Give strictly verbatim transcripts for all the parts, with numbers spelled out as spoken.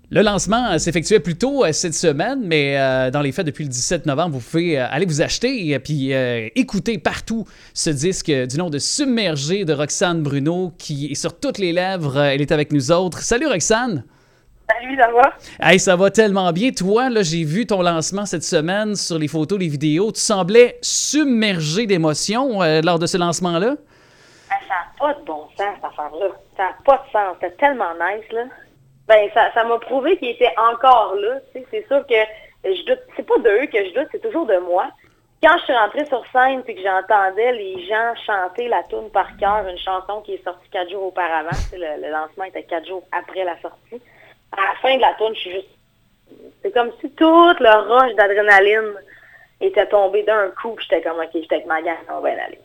Le lancement euh, s'effectuait plus tôt euh, cette semaine, mais euh, dans les faits, depuis le dix-sept novembre, vous pouvez euh, aller vous acheter et puis euh, écouter partout ce disque euh, du nom de Submergé de Roxane Bruno qui est sur toutes les lèvres. Euh, elle est avec nous autres. Salut Roxane! Salut, ça va? Hey, ça va tellement bien. Toi, là, j'ai vu ton lancement cette semaine sur les photos, les vidéos. Tu semblais submergé d'émotions euh, lors de ce lancement-là. Ah, ça n'a pas de bon sens, cette affaire-là. Ça n'a pas de sens. C'était tellement nice, là. Ben, ça, ça m'a prouvé qu'il était encore là. Tu sais, c'est sûr que je doute. C'est pas de eux que je doute, c'est toujours de moi. Quand je suis rentrée sur scène et que j'entendais les gens chanter la toune par cœur, une chanson qui est sortie quatre jours auparavant, tu sais, le, le lancement était quatre jours après la sortie. À la fin de la toune, je suis juste... C'est comme si toute le rush d'adrénaline était tombé d'un coup. Puis j'étais comme, OK, j'étais avec ma gang, on va y aller.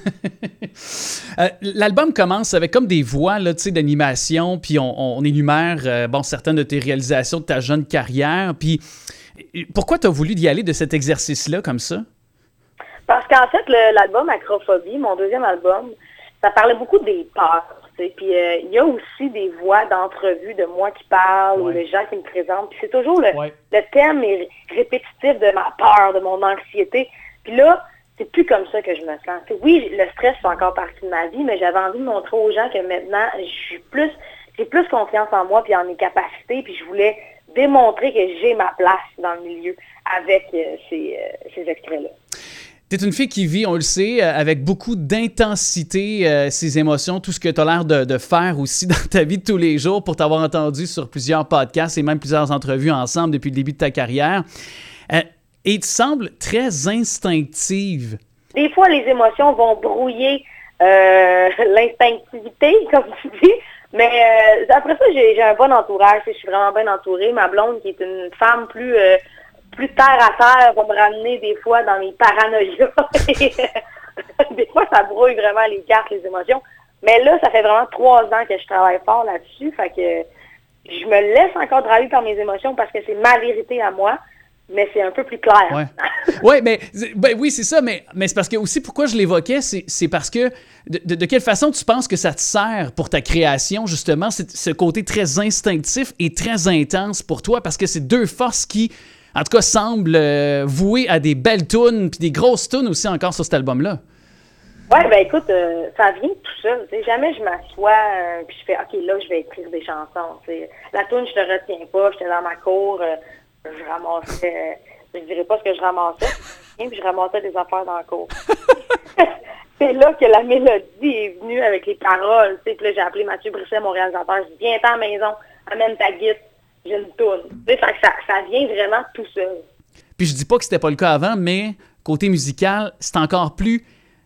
euh, L'album commence avec comme des voix là, d'animation, puis on, on énumère euh, bon, certaines de tes réalisations de ta jeune carrière. Puis pourquoi tu as voulu y aller de cet exercice-là comme ça? Parce qu'en fait, l'album Acrophobie, mon deuxième album, ça parlait beaucoup des peurs. Puis euh, il y a aussi des voix d'entrevue de moi qui parlent, ouais. ou des gens qui me présentent. Puis c'est toujours le, ouais. le thème est répétitif de ma peur, de mon anxiété. Puis là, c'est plus comme ça que je me sens. T'sais, oui, le stress fait encore partie de ma vie, mais j'avais envie de montrer aux gens que maintenant, je suis plus, j'ai plus confiance en moi puis en mes capacités. Puis je voulais démontrer que j'ai ma place dans le milieu avec euh, ces, euh, ces extraits-là. T'es une fille qui vit, on le sait, avec beaucoup d'intensité, euh, ses émotions, tout ce que tu as l'air de, de faire aussi dans ta vie de tous les jours pour t'avoir entendu sur plusieurs podcasts et même plusieurs entrevues ensemble depuis le début de ta carrière. Euh, et tu sembles très instinctive. Des fois, les émotions vont brouiller euh, l'instinctivité, comme tu dis. Mais euh, après ça, j'ai, j'ai un bon entourage. Je suis vraiment bien entourée. Ma blonde, qui est une femme plus... Euh, plus terre à terre, va me ramener des fois dans mes paranoïas. Des fois, ça brouille vraiment les cartes, les émotions. Mais là, ça fait vraiment trois ans que je travaille fort là-dessus. Fait que je me laisse encore travailler par mes émotions parce que c'est ma vérité à moi. Mais c'est un peu plus clair. Ouais, ouais mais ben, oui, c'est ça. Mais, mais c'est parce que aussi, pourquoi je l'évoquais, c'est, c'est parce que de, de, de quelle façon tu penses que ça te sert pour ta création, justement, c'est ce côté très instinctif et très intense pour toi, parce que c'est deux forces qui... en tout cas, semble euh, voué à des belles tounes, puis des grosses tounes aussi encore sur cet album-là. Oui, ben écoute, euh, ça vient tout seul. T'sais. Jamais je m'assois euh, puis je fais, OK, là, je vais écrire des chansons. T'sais. La toune, je te retiens pas. J'étais dans ma cour, euh, je ramassais, euh, je dirais pas ce que je ramassais, puis je ramassais des affaires dans la cour. C'est là que la mélodie est venue avec les paroles. Puis là, j'ai appelé Mathieu Brisset, mon réalisateur. Je dis, viens-t'en à la maison, amène ta guitare. J'ai une toune. Tu sais, ça, ça vient vraiment tout seul. Puis je dis pas que c'était pas le cas avant, mais côté musical, c'est encore plus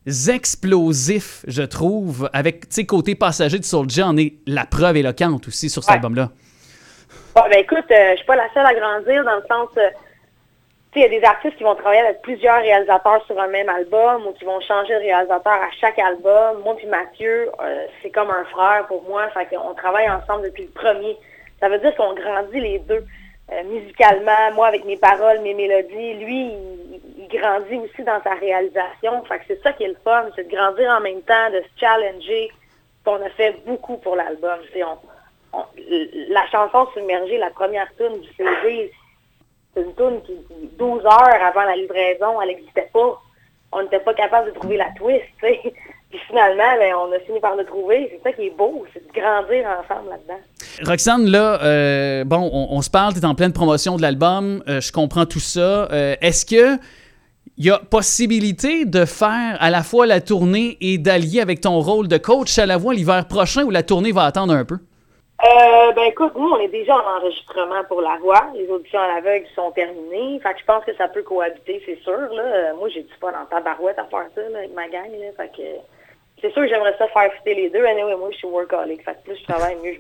explosif, je trouve, avec, tu sais, côté passager de Soulja en est la preuve éloquente aussi sur cet ouais. album-là. Bon, ben écoute, euh, je suis pas la seule à grandir dans le sens, euh, tu sais, il y a des artistes qui vont travailler avec plusieurs réalisateurs sur un même album ou qui vont changer de réalisateur à chaque album. Moi puis Mathieu, euh, c'est comme un frère pour moi, fait qu'on travaille ensemble depuis le premier. Ça veut dire qu'on grandit les deux, euh, musicalement, moi avec mes paroles, mes mélodies. Lui, il, il grandit aussi dans sa réalisation. Fait que c'est ça qui est le fun, c'est de grandir en même temps, de se challenger. On a fait beaucoup pour l'album. On, on, la chanson Submergée, la première tune du C D, c'est une tune qui, douze heures avant la livraison, elle n'existait pas. On n'était pas capable de trouver la twist, tu sais. Puis finalement, ben, on a fini par le trouver. C'est ça qui est beau, c'est de grandir ensemble là-dedans. Roxane, là, euh, bon, on, on se parle, tu es en pleine promotion de l'album, euh, je comprends tout ça. Euh, est-ce que il y a possibilité de faire à la fois la tournée et d'allier avec ton rôle de coach à la voix l'hiver prochain ou la tournée va attendre un peu? Euh, ben écoute, nous, on est déjà en enregistrement pour la voix. Les auditions à l'aveugle sont terminées. Fait que je pense que ça peut cohabiter, c'est sûr. Là. Euh, moi, j'ai du fun en tabarouette à faire ça là, avec ma gang. Là. Fait que c'est sûr que j'aimerais ça faire fitter les deux. Anyway, moi, je suis workaholic. Fait que plus je travaille, mieux je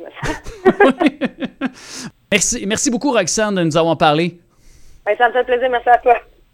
me sens. merci, merci beaucoup, Roxane, de nous avoir parlé. Ben, ça me fait plaisir. Merci à toi.